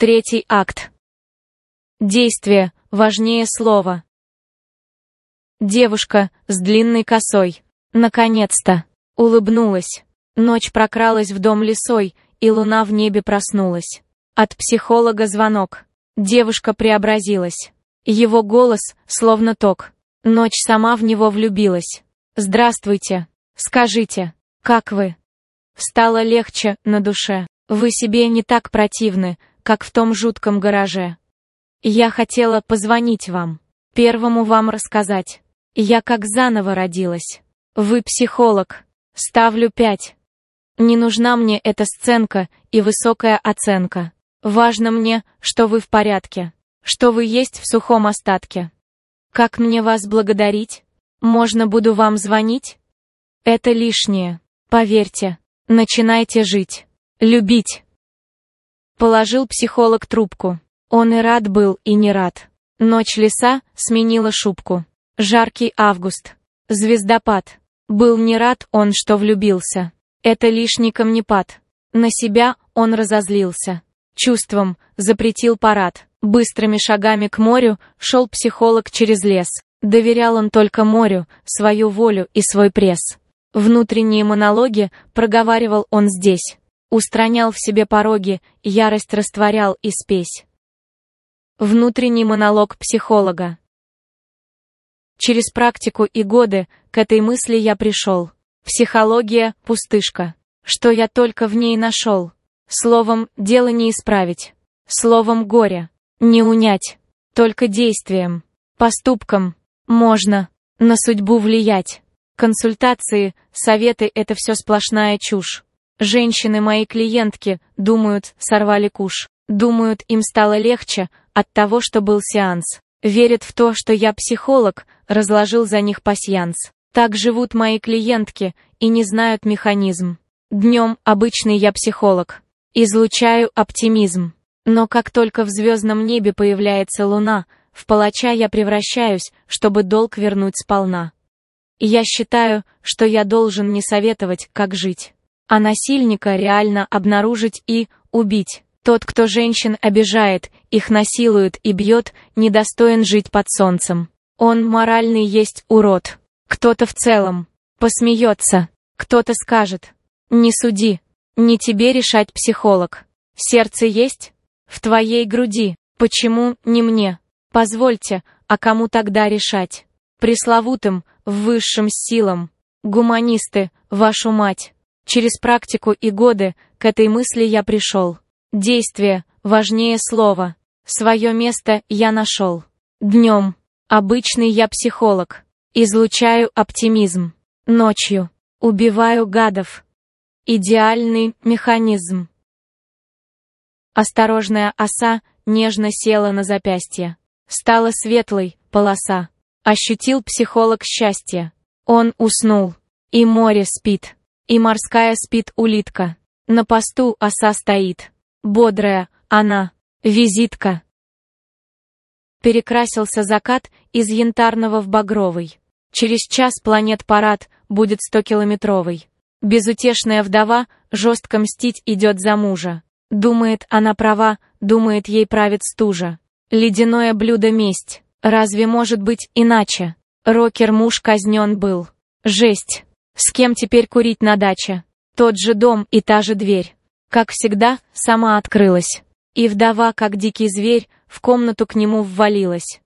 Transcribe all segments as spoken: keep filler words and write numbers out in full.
Третий акт. Действие важнее слова. Девушка с длинной косой наконец-то улыбнулась. Ночь прокралась в дом лисой, и луна в небе проснулась. От психолога звонок. Девушка преобразилась. Его голос словно ток. Ночь сама в него влюбилась. «Здравствуйте. Скажите, как вы?» Стало легче на душе. Вы себе не так противны, как в том жутком гараже. Я хотела позвонить вам, первому вам рассказать. Я как заново родилась. Вы психолог. Ставлю пять. Не нужна мне эта сценка и высокая оценка. Важно мне, что вы в порядке, что вы есть в сухом остатке. Как мне вас благодарить? Можно буду вам звонить? Это лишнее. Поверьте, начинайте жить, любить. Положил психолог трубку. Он и рад был, и не рад. Ночь лиса сменила шубку. Жаркий август. Звездопад. Был не рад он, что влюбился. Это лишний камнепад. На себя он разозлился. Чувством запретил парад. Быстрыми шагами к морю шел психолог через лес. Доверял он только морю, свою волю и свой пресс. Внутренние монологи проговаривал он здесь. Устранял в себе пороги, ярость растворял и спесь. Внутренний монолог психолога. Через практику и годы к этой мысли я пришел. Психология — пустышка. Что я только в ней нашел? Словом, дело не исправить. Словом, горе не унять. Только действием, поступком можно на судьбу влиять. Консультации, советы — это все сплошная чушь. Женщины, мои клиентки, думают, сорвали куш. Думают, им стало легче от того, что был сеанс. Верят в то, что я психолог, разложил за них пасьянс. Так живут мои клиентки и не знают механизм. Днем обычный я психолог. Излучаю оптимизм. Но как только в звездном небе появляется луна, в палача я превращаюсь, чтобы долг вернуть сполна. Я считаю, что я должен не советовать, как жить, а насильника реально обнаружить и убить. Тот, кто женщин обижает, их насилует и бьет, недостоин жить под солнцем. Он моральный есть урод. Кто-то в целом посмеется, кто-то скажет: не суди, не тебе решать, психолог. Сердце есть в твоей груди, почему не мне? Позвольте, а кому тогда решать? Пресловутым, в высшим силам. Гуманисты, вашу мать. Через практику и годы к этой мысли я пришел. Действие важнее слова. Свое место я нашел. Днем обычный я психолог. Излучаю оптимизм. Ночью убиваю гадов. Идеальный механизм. Осторожная оса нежно села на запястье. Стала светлой полоса. Ощутил психолог счастье. Он уснул. И море спит. И морская спит улитка. На посту оса стоит. Бодрая она. Визитка. Перекрасился закат из янтарного в багровый. Через час планет-парад будет стокилометровый. Безутешная вдова жестко мстить идет за мужа. Думает, она права, думает, ей правит стужа. Ледяное блюдо месть. Разве может быть иначе? Рокер-муж казнен был. Жесть. С кем теперь курить на даче? Тот же дом и та же дверь. Как всегда, сама открылась. И вдова, как дикий зверь, в комнату к нему ввалилась.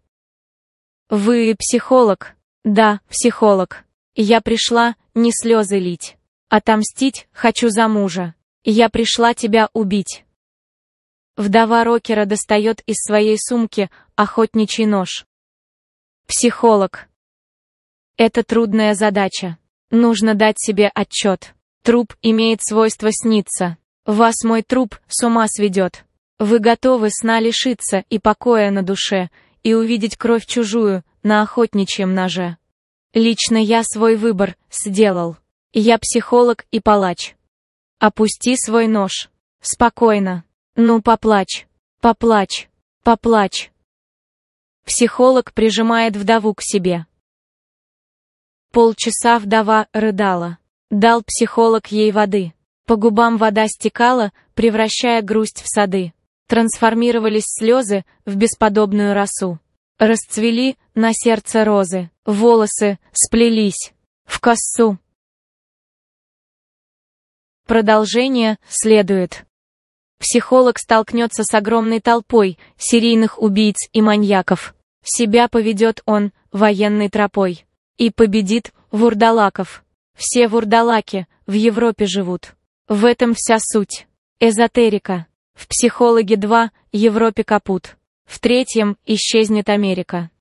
Вы психолог? Да, психолог. Я пришла не слезы лить. Отомстить хочу за мужа. Я пришла тебя убить. Вдова рокера достает из своей сумки охотничий нож. Психолог. Это трудная задача. Нужно дать себе отчет. Труп имеет свойство сниться. Вас мой труп с ума сведет. Вы готовы сна лишиться и покоя на душе, и увидеть кровь чужую на охотничьем ноже. Лично я свой выбор сделал. Я психолог и палач. Опусти свой нож. Спокойно. Ну поплачь, поплачь, поплачь. Психолог прижимает вдову к себе. Полчаса вдова рыдала. Дал психолог ей воды. По губам вода стекала, превращая грусть в сады. Трансформировались слезы в бесподобную росу. Расцвели на сердце розы, волосы сплелись в косу. Продолжение следует. Психолог столкнется с огромной толпой серийных убийц и маньяков. Себя поведет он военной тропой и победит вурдалаков. Все вурдалаки в Европе живут. В этом вся суть. Эзотерика. В «Психологе два» Европе капут. В третьем исчезнет Америка.